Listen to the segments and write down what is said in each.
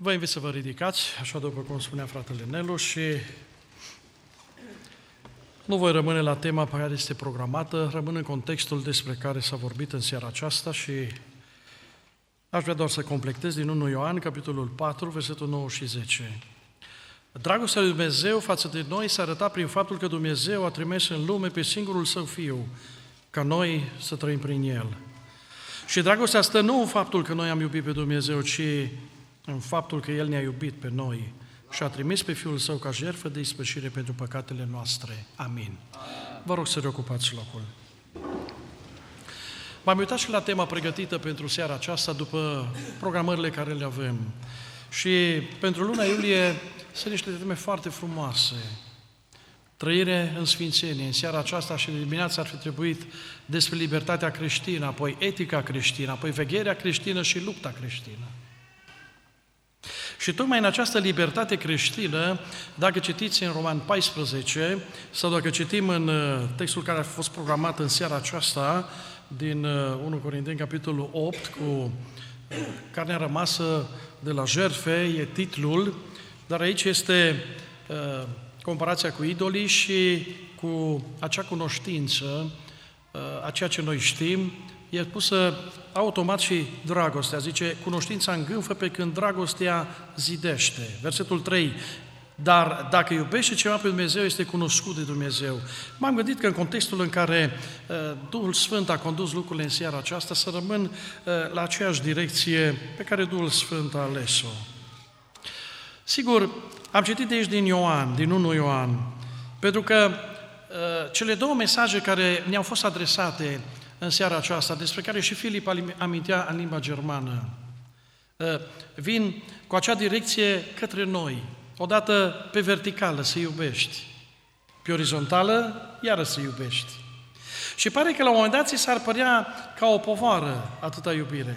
Vă invit să vă ridicați, așa după cum spunea fratele Nelu, și nu voi rămâne la tema pe care este programată, rămân în contextul despre care s-a vorbit în seara aceasta și aș vrea doar să completez din 1 Ioan, capitolul 4, versetul 9 și 10. Dragostea lui Dumnezeu față de noi s-a arătat prin faptul că Dumnezeu a trimis în lume pe singurul Său Fiu, ca noi să trăim prin El. Și dragostea stă nu în faptul că noi am iubit pe Dumnezeu, ci în faptul că El ne-a iubit pe noi și a trimis pe Fiul Său ca jertfă de ispășire pentru păcatele noastre. Amin. Vă rog să reocupați locul. M-am uitat și la tema pregătită pentru seara aceasta după programările care le avem. Și pentru luna iulie sunt niște teme foarte frumoase. Trăire în sfințenie. În seara aceasta și de dimineață ar fi trebuit despre libertatea creștină, apoi etica creștină, apoi vegherea creștină și lupta creștină. Și tocmai în această libertate creștină, dacă citiți în Roman 14, sau dacă citim în textul care a fost programat în seara aceasta, din 1 Corinteni, capitolul 8, cu carnea rămasă de la jertfe, e titlul, dar aici este comparația cu idolii și cu acea cunoștință, a ceea ce noi știm, e pusă automat și dragostea. Zice, cunoștința îngânfă pe când dragostea zidește. Versetul 3, dar dacă iubește ceva pe Dumnezeu, este cunoscut de Dumnezeu. M-am gândit că în contextul în care Duhul Sfânt a condus lucrurile în seara aceasta, să rămân la aceeași direcție pe care Duhul Sfânt a ales-o. Sigur, am citit de aici din Ioan, din 1 Ioan, pentru că cele două mesaje care ne-au fost adresate în seara aceasta, despre care și Filip amintea în limba germană, vin cu acea direcție către noi. Odată pe verticală să iubești, pe orizontală iară să iubești. Și pare că la un moment dat ți s-ar părea ca o povară atâta iubire.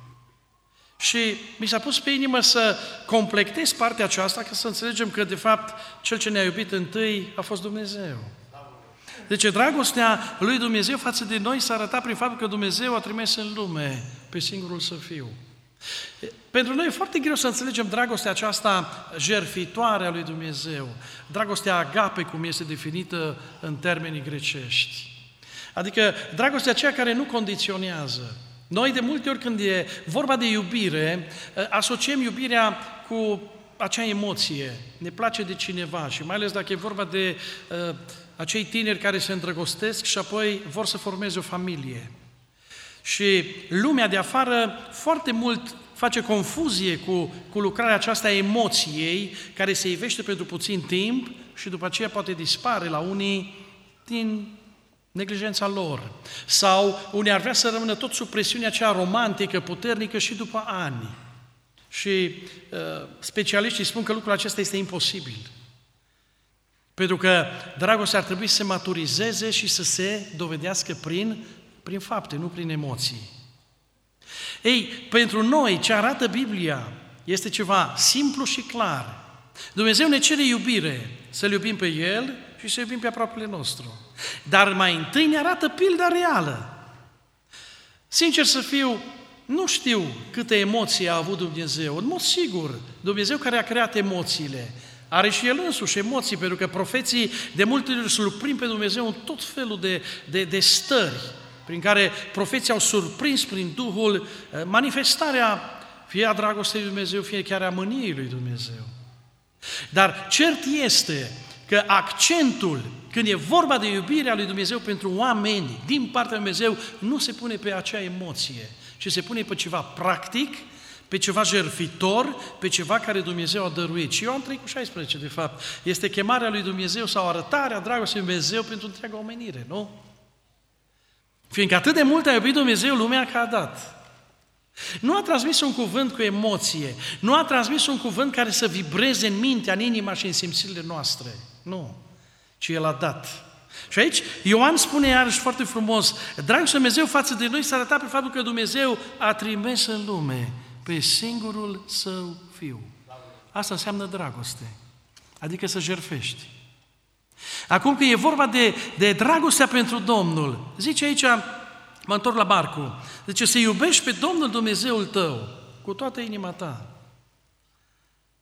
Și mi s-a pus pe inimă să completez partea aceasta, ca să înțelegem că, de fapt, Cel ce ne-a iubit întâi a fost Dumnezeu. Deci dragostea lui Dumnezeu față de noi s-a arătat prin faptul că Dumnezeu a trimis în lume pe singurul Său Fiu. Pentru noi e foarte greu să înțelegem dragostea aceasta jertfitoare a lui Dumnezeu, dragostea agape, cum este definită în termenii grecești. Adică dragostea aceea care nu condiționează. Noi de multe ori când e vorba de iubire, asociem iubirea cu acea emoție. Ne place de cineva și mai ales dacă e vorba de acei tineri care se îndrăgostesc și apoi vor să formeze o familie. Și lumea de afară foarte mult face confuzie cu lucrarea aceasta a emoției, care se ivește pentru puțin timp și după aceea poate dispare la unii din neglijența lor. Sau unii ar vrea să rămână tot sub presiunea aceea romantică, puternică și după ani. Și specialiștii spun că lucrul acesta este imposibil. Pentru că dragostea ar trebui să se maturizeze și să se dovedească prin fapte, nu prin emoții. Ei, pentru noi, ce arată Biblia este ceva simplu și clar. Dumnezeu ne cere iubire, să-L iubim pe El și să iubim pe aproapele nostru. Dar mai întâi ne arată pilda reală. Sincer să fiu, nu știu câte emoții a avut Dumnezeu. În mod sigur, Dumnezeu care a creat emoțiile, are și El însuși emoții, pentru că profeții de multe ori surprind pe Dumnezeu în tot felul de stări, prin care profeții au surprins prin Duhul manifestarea fie a dragostei lui Dumnezeu, fie chiar a mâniei lui Dumnezeu. Dar cert este că accentul, când e vorba de iubirea lui Dumnezeu pentru oameni, din partea lui Dumnezeu, nu se pune pe acea emoție, ci se pune pe ceva practic, pe ceva jertfitor, pe ceva care Dumnezeu a dăruit. Și Ioan 3,16, de fapt, este chemarea lui Dumnezeu sau arătarea dragostei lui Dumnezeu pentru întreaga omenire, nu? Fiindcă atât de mult a iubit Dumnezeu lumea că a dat. Nu a transmis un cuvânt cu emoție, nu a transmis un cuvânt care să vibreze în mintea, în inima și în simțirile noastre. Nu, ci El a dat. Și aici Ioan spune iarăși foarte frumos, dragostea lui Dumnezeu față de noi s-a arătat pe faptul că Dumnezeu a trimis în lume pe singurul Său Fiu. Asta înseamnă dragoste, adică să jertfești. Acum că e vorba de dragostea pentru Domnul, zice aici, mă întorc la Marcu, zice să iubești pe Domnul Dumnezeul tău cu toată inima ta.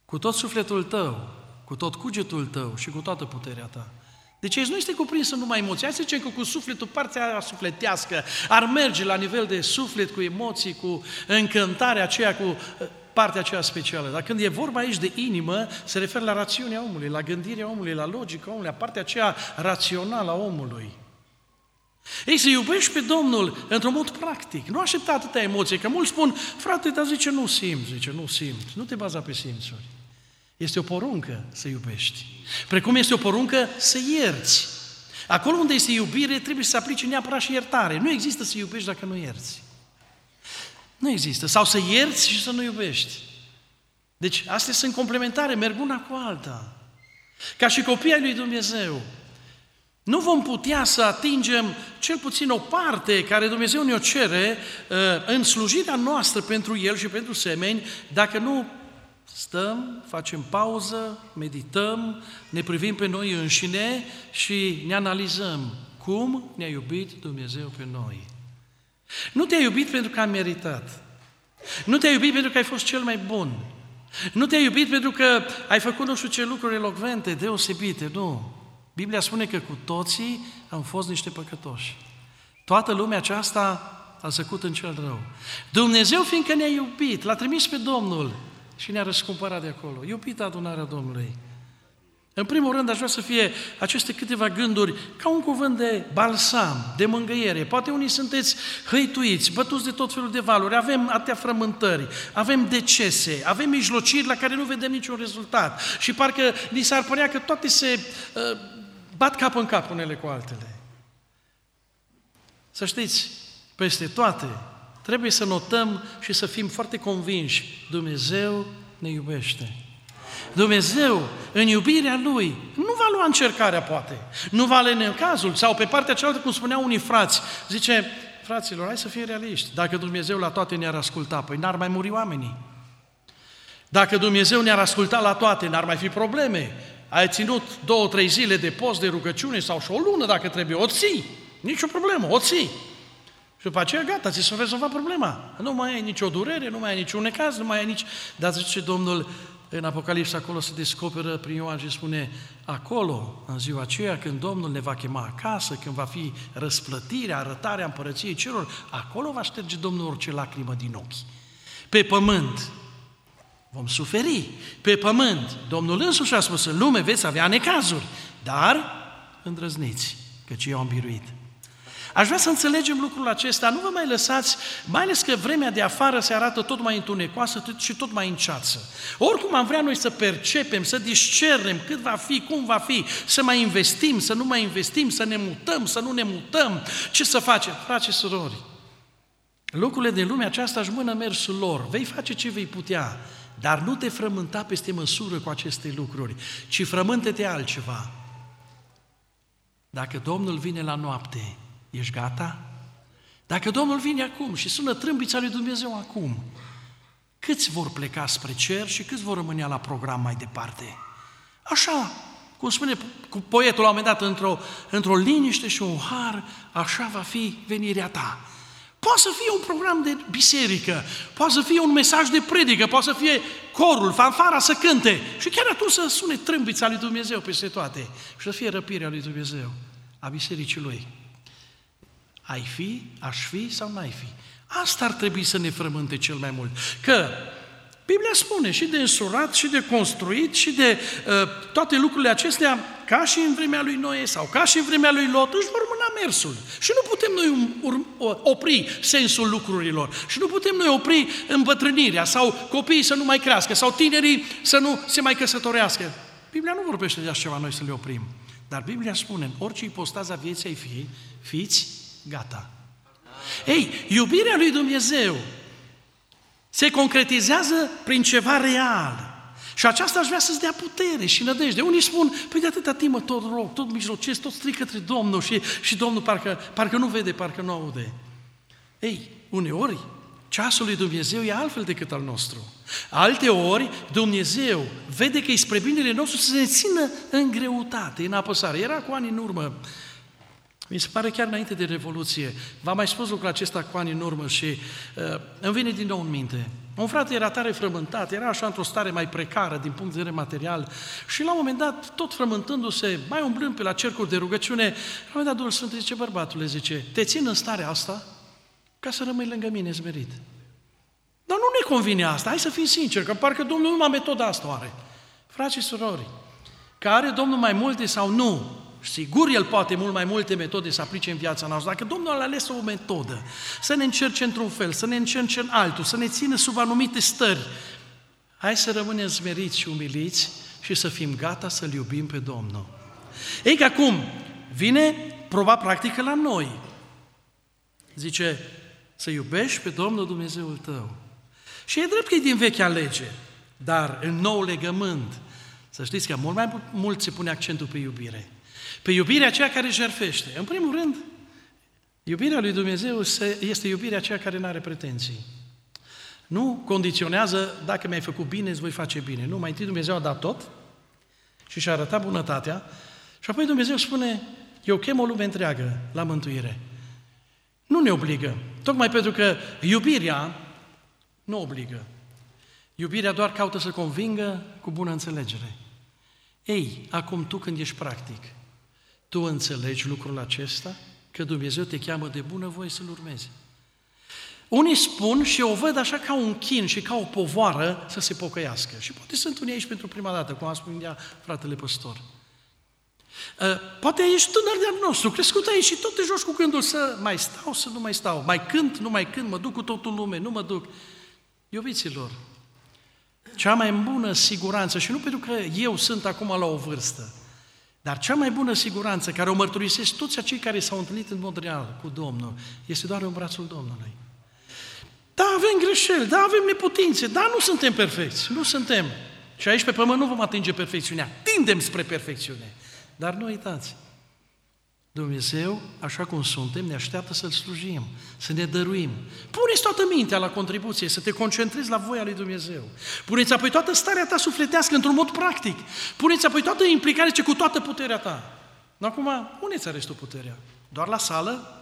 cu tot sufletul tău, cu tot cugetul tău și cu toată puterea ta. Deci aici nu este cuprins în numai emoții. Hai să zicem că cu sufletul, partea aia sufletească, ar merge la nivel de suflet, cu emoții, cu încântarea aceea, cu partea aceea specială. Dar când e vorba aici de inimă, se referă la rațiunea omului, la gândirea omului, la logica omului, la partea aceea rațională a omului. Ei, să iubești pe Domnul într-un mod practic. Nu aștepta atâtea emoții, că mulți spun, frate, dar zice, nu simt. Nu te baza pe simțuri. Este o poruncă să iubești. Precum este o poruncă să ierți. Acolo unde este iubire, trebuie să se aplice neapărat și iertare. Nu există să iubești dacă nu ierți. Nu există. Sau să ierți și să nu iubești. Deci, astea sunt complementare, merg una cu alta. Ca și copiii ai lui Dumnezeu, nu vom putea să atingem cel puțin o parte care Dumnezeu ne-o cere în slujirea noastră pentru El și pentru semeni, dacă nu stăm, facem pauză, medităm, ne privim pe noi înșine și ne analizăm cum ne-a iubit Dumnezeu pe noi. Nu te-a iubit pentru că a meritat. Nu te-a iubit pentru că ai fost cel mai bun. Nu te-a iubit pentru că ai făcut nu știu ce lucruri elocvente, deosebite, nu. Biblia spune că cu toții am fost niște păcătoși. Toată lumea aceasta a zăcut în cel rău. Dumnezeu, fiindcă ne-a iubit, l-a trimis pe Domnul și ne-a răscumpărat de acolo. Iubită adunarea Domnului. În primul rând, aș vrea să fie aceste câteva gânduri ca un cuvânt de balsam, de mângâiere. Poate unii sunteți hăituiți, bătuți de tot felul de valuri, avem atâtea frământări, avem decese, avem mijlociri la care nu vedem niciun rezultat și parcă ni s-ar părea că toate se bat cap în cap unele cu altele. Să știți, peste toate, trebuie să notăm și să fim foarte convinși, Dumnezeu ne iubește. Dumnezeu, în iubirea Lui, nu va lua încercarea, poate, nu va lua necazul, sau pe partea cealaltă, cum spuneau unii frați, zice, fraților, hai să fim realiști, dacă Dumnezeu la toate ne-ar asculta, păi n-ar mai muri oamenii. Dacă Dumnezeu ne-ar asculta la toate, n-ar mai fi probleme. Ai ținut 2-3 zile de post, de rugăciune sau și o lună dacă trebuie, o ții, nicio problemă, o ții. Și după aceea, gata, ți s-a rezolvat problema. Nu mai ai nicio durere, nu mai ai niciun necaz, nu mai ai nici... Dar zice Domnul, în Apocalipsa, acolo se descoperă prin Ioan și spune, acolo, în ziua aceea, când Domnul ne va chema acasă, când va fi răsplătirea, arătarea împărăției celor, acolo va șterge Domnul orice lacrimă din ochi. Pe pământ vom suferi, pe pământ Domnul însuși a spus, în lume veți avea necazuri, dar îndrăzniți, căci eu am biruit. Aș vrea să înțelegem lucrul acesta, nu vă mai lăsați, mai ales că vremea de afară se arată tot mai întunecoasă și tot mai în ceață. Oricum am vrea noi să percepem, să discernem cât va fi, cum va fi, să mai investim, să nu mai investim, să ne mutăm, să nu ne mutăm, ce să facem? Frați și surori, lucrurile din lumea aceasta își mână mersul lor, vei face ce vei putea, dar nu te frământa peste măsură cu aceste lucruri, ci frământă-te altceva. Dacă Domnul vine la noapte, ești gata? Dacă Domnul vine acum și sună trâmbița lui Dumnezeu acum, câți vor pleca spre cer și câți vor rămâne la program mai departe? Așa, cum spune poetul la un moment dat, într-o liniște și un har, așa va fi venirea ta. Poate să fie un program de biserică, poate să fie un mesaj de predică, poate să fie corul, fanfara să cânte și chiar atunci să sune trâmbița lui Dumnezeu peste toate și să fie răpirea lui Dumnezeu a bisericii Lui. Ai fi, aș fi sau n-ai fi? Asta ar trebui să ne frământe cel mai mult. Că Biblia spune și de însurat, și de construit, și de toate lucrurile acestea, ca și în vremea lui Noe sau ca și în vremea lui Lot, își vor mâna mersul. Și nu putem noi opri sensul lucrurilor. Și nu putem noi opri îmbătrânirea sau copiii să nu mai crească sau tinerii să nu se mai căsătorească. Biblia nu vorbește de așa ceva noi să le oprim. Dar Biblia spune, în orice ipostază a vieții ai fi, fiți gata. Ei, iubirea lui Dumnezeu se concretizează prin ceva real. Și aceasta aș vrea să-ți dea putere și nădejde. Unii spun, păi de atâta timp mă tot rog, tot mijlocesc, tot stric către Domnul și Domnul parcă nu vede, parcă nu aude. Ei, uneori, ceasul lui Dumnezeu e altfel decât al nostru. Alteori, Dumnezeu vede că e spre binele nostru să se țină în greutate, în apăsare. Era cu ani în urmă, mi se pare chiar înainte de Revoluție, v-am mai spus lucrul acesta cu ani în urmă și îmi vine din nou în minte. Un frate era tare frământat, era așa într-o stare mai precară din punct de vedere material și la un moment dat, tot frământându-se, mai umblând pe la cercuri de rugăciune, la un moment dat Duhul Sfânt zice, bărbatule, zice, te țin în starea asta ca să rămâi lângă mine smerit. Dar nu ne convine asta, hai să fim sinceri, că parcă Domnul numai metoda asta o are. Frați și surori, că are Domnul mai multe sau nu, sigur El poate mult mai multe metode să aplice în viața noastră. Dacă Domnul a ales o metodă, să ne încerce într-un fel, să ne încerce în altul, să ne țină sub anumite stări, hai să rămânem smeriți și umiliți și să fim gata să-L iubim pe Domnul. Ei că acum vine proba practică la noi. Zice, să iubești pe Domnul Dumnezeul tău. Și e drept că e din vechea lege, dar în nou legământ, să știți că mult mai mult se pune accentul pe iubire. Pe iubirea aceea care jertfește. În primul rând, iubirea lui Dumnezeu este iubirea aceea care nu are pretenții. Nu condiționează, dacă mi-ai făcut bine, îți voi face bine. Nu, mai întâi Dumnezeu a dat tot și și-a arătat bunătatea și apoi Dumnezeu spune, eu chem o lume întreagă la mântuire. Nu ne obligă. Tocmai pentru că iubirea nu obligă. Iubirea doar caută să convingă cu bună înțelegere. Ei, acum tu când ești practic, tu înțelegi lucrul acesta? Că Dumnezeu te cheamă de bunăvoie să-L urmezi. Unii spun și o văd așa ca un chin și ca o povoară să se pocăiască. Și poate sunt unii aici pentru prima dată, cum a spus fratele păstor. Poate ești tânăr de-al nostru, crescut aici și tot te joci cu gândul să mai stau, să nu mai stau, mai cânt, nu mai cânt, mă duc cu totul în lume, nu mă duc. Iubiților, cea mai bună siguranță, și nu pentru că eu sunt acum la o vârstă, dar cea mai bună siguranță care o mărturisesc toți acei care s-au întâlnit în mod real cu Domnul, este doar în brațul Domnului. Da, avem greșeli, da, avem neputințe, da, nu suntem perfecți, nu suntem. Și aici pe pământ nu vom atinge perfecțiunea, tindem spre perfecțiune. Dar nu uitați, Dumnezeu, așa cum suntem, ne așteaptă să-L slujim, să ne dăruim. Puneți toată mintea la contribuție, să te concentrezi la voia lui Dumnezeu. Puneți apoi toată starea ta sufletească într-un mod practic. Puneți apoi toată implicarea cu toată puterea ta. Acum, unde ți arăți tu puterea? Doar la sală?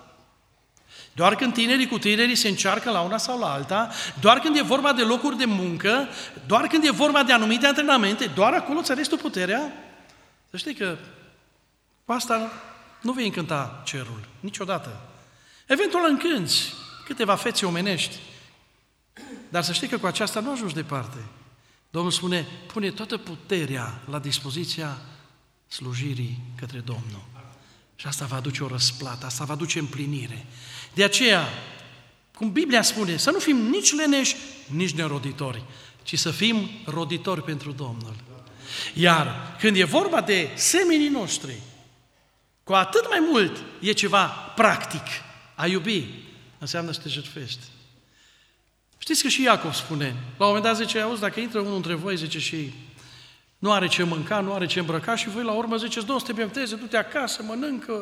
Doar când tinerii cu tinerii se încearcă la una sau la alta? Doar când e vorba de locuri de muncă? Doar când e vorba de anumite antrenamente? Doar acolo ți arăți tu puterea? Să știi că cu asta nu vei încânta cerul, niciodată. Eventual încânți câteva fețe omenești, dar să știi că cu aceasta nu ajungi departe. Domnul spune, pune toată puterea la dispoziția slujirii către Domnul. Și asta va aduce o răsplată, asta va aduce împlinire. De aceea, cum Biblia spune, să nu fim nici leneși, nici neroditori, ci să fim roditori pentru Domnul. Iar când e vorba de semenii noștri, cu atât mai mult e ceva practic. A iubi înseamnă să te jertfești. Știți că și Iacov spune, la un moment dat zice, auzi, dacă intră unul între voi, zice, și nu are ce mânca, nu are ce îmbrăca și voi la urmă ziceți, Domnul, să te bepteze, du-te acasă, mănâncă,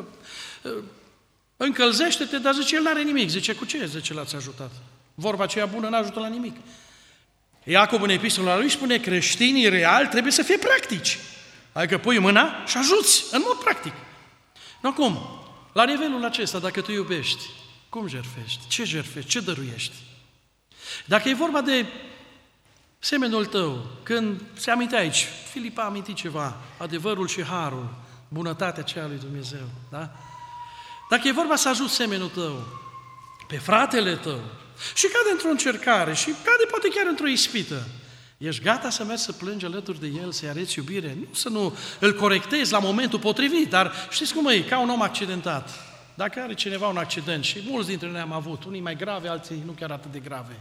încălzește-te, dar zice, el n-are nimic. Zice, cu ce? Zice, l-ați ajutat. Vorba aceea bună n-ajută la nimic. Iacov în epistola lui spune, creștinii reali trebuie să fie practici. Adică pui mâna și ajuți în mod practic. Acum, la nivelul acesta, dacă tu iubești, cum jertfești? Ce jertfești? Ce dăruiești? Dacă e vorba de semenul tău, când se amintea aici, Filip a amintit ceva, adevărul și harul, bunătatea aceea lui Dumnezeu, da? Dacă e vorba să ajuți semenul tău, pe fratele tău, și cade într-o încercare, și cade poate chiar într-o ispită, ești gata să mergi să plângi alături de el, să-i arăți iubire? Nu să nu îl corectezi la momentul potrivit, dar știți cum e, ca un om accidentat. Dacă are cineva un accident, și mulți dintre noi am avut, unii mai grave, alții nu chiar atât de grave.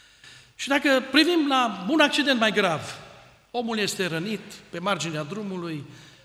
Și dacă privim la un accident mai grav, omul este rănit pe marginea drumului,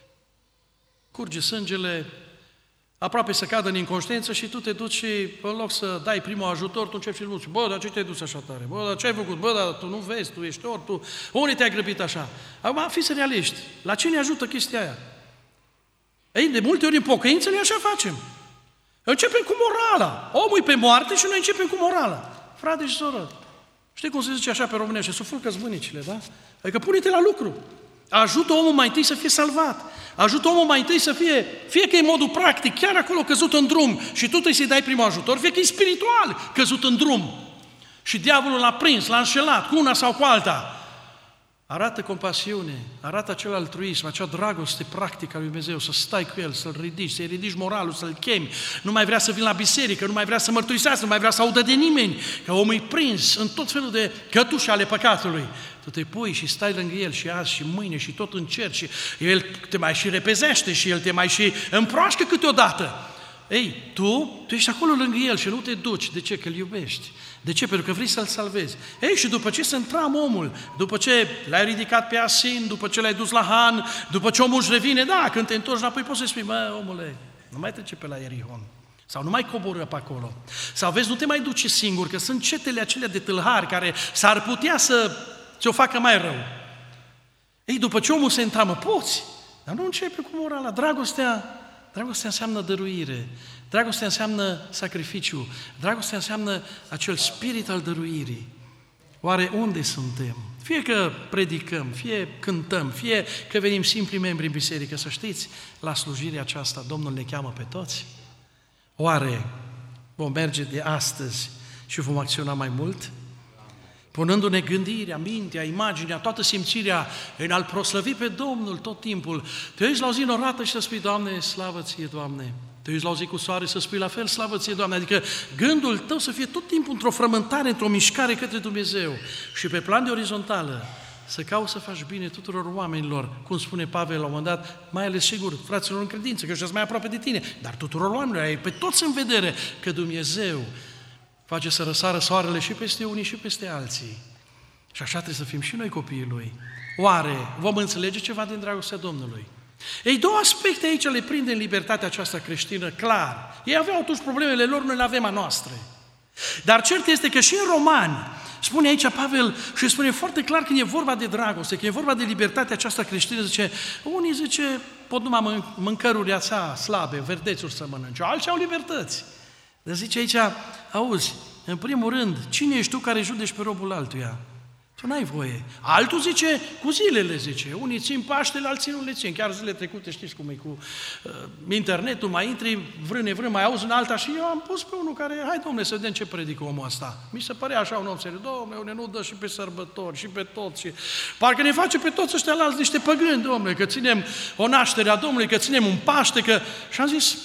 curge sângele, aproape să cadă în inconștiență și tu te duci și în loc să dai primul ajutor, tu începi și îl bă, dar ce te-ai dus așa tare? Bă, dar ce ai făcut? Bă, dar tu nu vezi, tu ești ori, tu... Unde te-ai grăbit așa? Acum, fiți realiști. La ce ne ajută chestia aia? Ei, de multe ori în pocăință noi așa facem. Începem cu morala. Omul e pe moarte și noi începem cu morala. Frate și soră, știi cum se zice așa pe românește? Sufulcă-ți mânicile, da? Adică pune-te la lucru. Ajută omul mai întâi să fie salvat. Ajută omul mai întâi să fie că e modul practic, chiar acolo căzut în drum și tu trebuie să-i dai primul ajutor, fie că e spiritual căzut în drum. și diavolul l-a prins, l-a înșelat cu una sau cu alta. Arată compasiune, arată acel altruism, acea dragoste practică a lui Dumnezeu, să stai cu el, să-l ridici, să-i ridici moralul, să-l chemi. Nu mai vrea să vină la biserică, nu mai vrea să mărturisească, nu mai vrea să audă de nimeni, că omul e prins în tot felul de cătușe ale păcatului. Tu te pui și stai lângă el și azi și mâine și tot încerci și el te mai și repezește și el te mai și împroașcă câteodată. Ei, tu ești acolo lângă el și nu te duci. De ce? Că îl iubești. De ce? Pentru că vrei să-l salvezi. Ei, și după ce se întramă omul, după ce l-ai ridicat pe Asin, după ce l-ai dus la Han, după ce omul își revine, da, când te întorci înapoi poți să spui, mă, omule, nu mai trece pe la Ierihon. Sau nu mai coboră pe acolo. Sau vezi, nu te mai duce singur, că sunt cetele acelea de tâlhari care s-ar putea să ți-o facă mai rău. Ei, după ce omul se întramă, poți, dar nu începe cu morala. Dragostea înseamnă dăruire, dragostea înseamnă sacrificiu, dragostea înseamnă acel spirit al dăruirii. Oare unde suntem? Fie că predicăm, fie cântăm, fie că venim simpli membri în biserică, să știți, la slujirea aceasta Domnul ne cheamă pe toți. Oare vom merge de astăzi și vom acționa mai mult? Punându-ne gândirea, mintea, imaginea, toată simțirea în a-L proslăvi pe Domnul tot timpul. Te uiți la o zi norată și să spui, Doamne, slavă Ție, Doamne. Te uiți la o zi cu soare să spui la fel, slavă Ție, Doamne. Adică gândul tău să fie tot timpul într-o frământare, într-o mișcare către Dumnezeu. Și pe plan de orizontală, să cauți să faci bine tuturor oamenilor, cum spune Pavel la un moment dat, mai ales, sigur, fraților în credință, că ăștia sunt mai aproape de tine, dar tuturor oamenilor, ai pe toți în vedere că Dumnezeu face să răsară soarele și peste unii și peste alții. Și așa trebuie să fim și noi copiii Lui. Oare vom înțelege ceva din dragostea Domnului? Ei, două aspecte aici le prinde în libertatea aceasta creștină, clar. Ei aveau atunci problemele lor, noi le avem a noastre. Dar cert este că și în Romani, spune aici Pavel și spune foarte clar când e vorba de dragoste, când e vorba de libertatea aceasta creștină, zice, unii zice, pot numai mâncăruri ața slabe, verdețuri să mănânce, alții au libertăți. Dar zice aici, auzi, în primul rând, cine ești tu care judeci pe robul altuia? Tu n-ai voie. Altul zice, cu zilele zice, unii țin Paștele, alții nu le țin. Chiar zilele trecute, știți cum e cu internetul, mai intri, vrâne, mai auzi în alta și eu am pus pe unul care, hai dom'le, să vedem ce predică omul ăsta. Mi se părea așa un om serios, dom'le, nu dă și pe sărbători, și pe toți. Și... Parcă ne face pe toți ăștia la alți niște păgâni, dom'le, că ținem o naștere a Domnului, că ținem un Paște, că... Și am zis,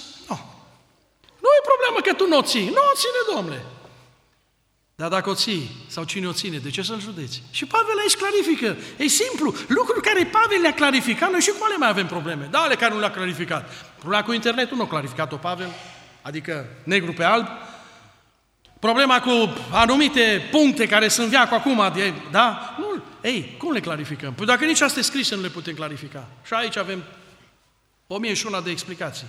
nu e problemă că tu nu o ții, nu o ține, dom'le. Dar dacă o ții, sau cine o ține, de ce să-l județi? Și Pavel aici clarifică. E simplu. Lucruri care Pavel le-a clarificat, noi și cu ale mai avem probleme. Da, ale care nu le-a clarificat. Problema cu internetul nu a clarificat-o Pavel, adică negru pe alb. Problema cu anumite puncte care sunt viacu acum, da? Nu. Ei, cum le clarificăm? Păi dacă nici astea scrise nu le putem clarifica. Și aici avem 1001 de explicații.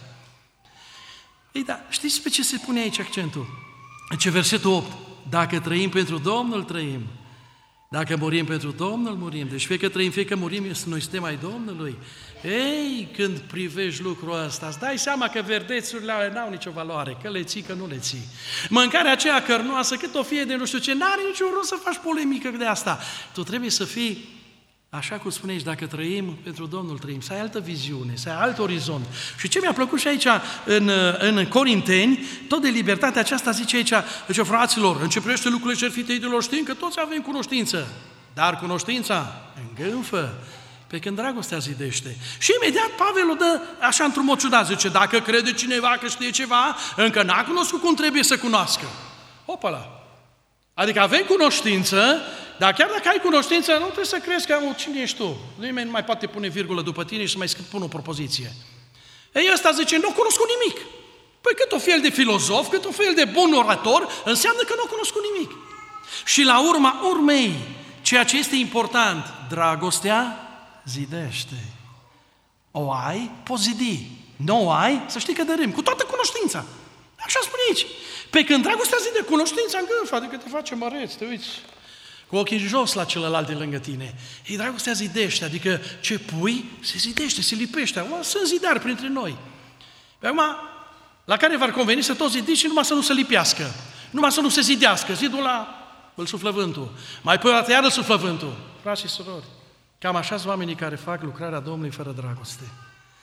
Ei, da, știți pe ce se pune aici accentul? În ce versetul 8? Dacă trăim pentru Domnul, trăim. Dacă murim pentru Domnul, murim. Deci fie că trăim, fie că murim, noi suntem ai Domnului. Ei, când privești lucrul ăsta, îți dai seama că verdețurile alea n-au nicio valoare, că le ții, că nu le ții. Mâncarea aceea cărnoasă, cât o fie de nu știu ce, n-are niciun rost să faci polemică de asta. Tu trebuie să fii, așa cum spune aici, dacă trăim pentru Domnul, trăim, să ai altă viziune, să ai alt orizont. Și ce mi-a plăcut și aici în Corinteni, tot de libertatea aceasta zice aici, zice, fraților, în ce privește lucrurile jertfite idolilor, știm că toți avem cunoștință, dar cunoștința îngânfă, pe când dragostea zidește. Și imediat Pavel o dă așa într-un mod ciudat, zice, dacă crede cineva că știe ceva, încă n-a cunoscut cum trebuie să cunoască. Opala! Adică avem cunoștință, dar chiar dacă ai cunoștință, nu trebuie să crezi că cine ești tu. Nimeni nu mai poate pune virgulă după tine și să mai pune o propoziție. Ei, ăsta zice, nu cunosc nimic. Păi cât o fel de filozof, cât o fel de bun orator, înseamnă că nu cunosc nimic. Și la urma urmei, ceea ce este important, dragostea zidește. O ai, poți zidi. Nu o ai, să știi că dărâm, cu toată cunoștința. Așa spune aici. Pe când dragostea zide, cunoștința îngânfă, adică te face măreț, te uiți cu ochii jos la celălalt de lângă tine. Ei, dragostea zidește, adică ce pui, se zidește, se lipește. Sunt zidari printre noi. Pe acum, la care v-ar conveni să toți zidiți și numai să nu se lipească, numai să nu se zidească. Zidul ăla îl suflă vântul, mai pe o iar îl suflă vântul. Frați și surori, cam așa sunt oamenii care fac lucrarea Domnului fără dragoste.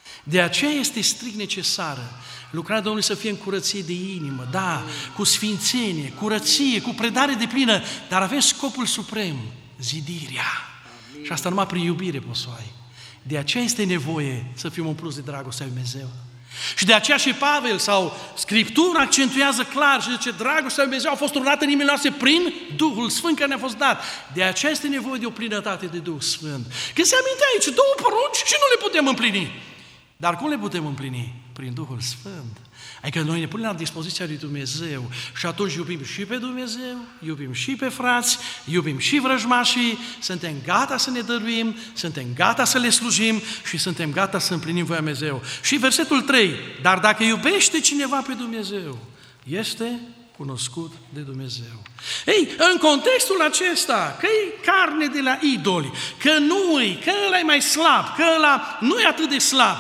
De aceea este strict necesară lucrarea Domnului să fie în curăție de inimă, da, cu sfințenie, curăție, cu predare deplină, dar avem scopul suprem, zidirea. Și asta numai prin iubire poți să o ai. De aceea este nevoie să fim umpluți de dragostea lui Dumnezeu. Și de aceea și Pavel sau Scriptura accentuează clar și zice, dragostea lui Dumnezeu a fost turnată în inimile noastre prin Duhul Sfânt care ne-a fost dat. De aceea este nevoie de o plinătate de Duh Sfânt. Că se aminte aici două porunci și nu le putem împlini. Dar cum le putem împlini? Prin Duhul Sfânt. Adică noi ne punem la dispoziția lui Dumnezeu și atunci iubim și pe Dumnezeu, iubim și pe frați, iubim și vrăjmașii, suntem gata să ne dăruim, suntem gata să le slujim și suntem gata să împlinim voia Dumnezeu. Și versetul 3, dar dacă iubește cineva pe Dumnezeu, este cunoscut de Dumnezeu. Ei, în contextul acesta, că e carne de la idoli, că că ăla e mai slab, că ăla nu e atât de slab,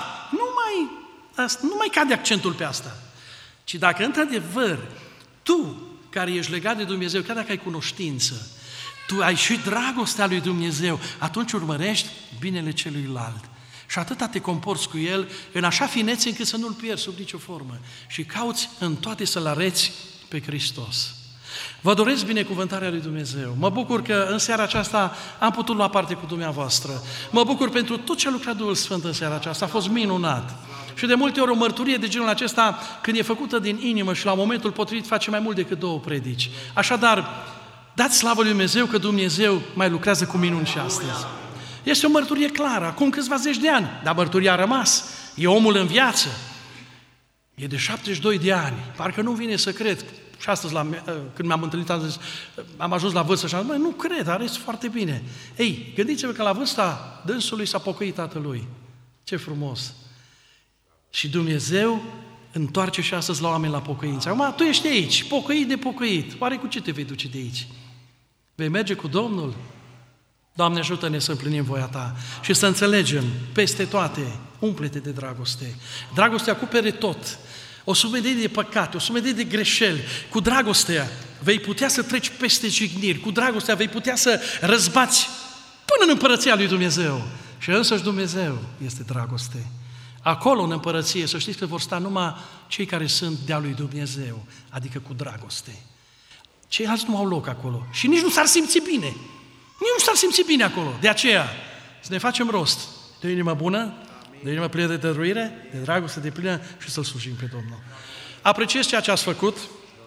nu mai cade accentul pe asta. Ci dacă într-adevăr tu, care ești legat de Dumnezeu, chiar dacă ai cunoștință, tu ai și dragostea lui Dumnezeu, atunci urmărești binele celuilalt. Și atâta te comporți cu el în așa finețe încât să nu-l pierzi sub nicio formă. Și cauți în toate să-L arăți pe Hristos. Vă doresc binecuvântarea lui Dumnezeu. Mă bucur că în seara aceasta am putut lua parte cu dumneavoastră. Mă bucur pentru tot ce a lucrat Duhul Sfânt în seara aceasta. A fost minunat. Și de multe ori o mărturie de genul acesta, când e făcută din inimă și la momentul potrivit, face mai mult decât 2 predici. Așadar, dați slavă lui Dumnezeu că Dumnezeu mai lucrează cu minuni și astăzi. Este o mărturie clară, acum câțiva zeci de ani, dar mărturia a rămas. E omul în viață. E de 72 de ani. Parcă nu vine să cred. Și astăzi, când m-am întâlnit, am ajuns la vârstă și am zis, nu cred, arăți foarte bine. Ei, gândiți-vă că la vârsta dânsului s-a pocăit tatălui. Ce frumos! Și Dumnezeu întoarce și astăzi la oameni la pocăință. Acum, tu ești aici, pocăit de pocăit. Oare cu ce te vei duce de aici? Vei merge cu Domnul? Doamne, ajută-ne să împlinim voia Ta și să înțelegem peste toate, umple-te de dragoste. Dragostea acopere tot. O sumedenie de păcate, o sumedenie de greșeli. Cu dragostea vei putea să treci peste jigniri, cu dragostea vei putea să răzbați până în împărăția lui Dumnezeu. Și însăși Dumnezeu este dragoste. Acolo, în împărăție, să știți că vor sta numai cei care sunt de-a lui Dumnezeu, adică cu dragoste. Ceilalți nu au loc acolo și nici nu s-ar simți bine. Nici nu s-ar simți bine acolo. De aceea, să ne facem rost de o inimă bună, de o inimă plină de dăruire, de dragoste de plină și să-L slujim pe Domnul. Apreciez ceea ce ați făcut,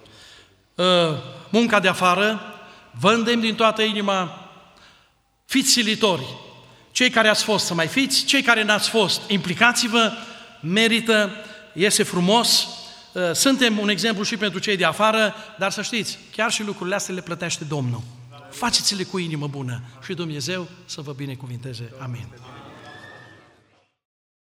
munca de afară, vă îndemn din toată inima, fiți silitori. Cei care ați fost să mai fiți, cei care n-ați fost, implicați-vă, merită, iese frumos, suntem un exemplu și pentru cei de afară, dar să știți, chiar și lucrurile astea le plătește Domnul. Faceți-le cu inimă bună și Dumnezeu să vă binecuvinteze. Amin.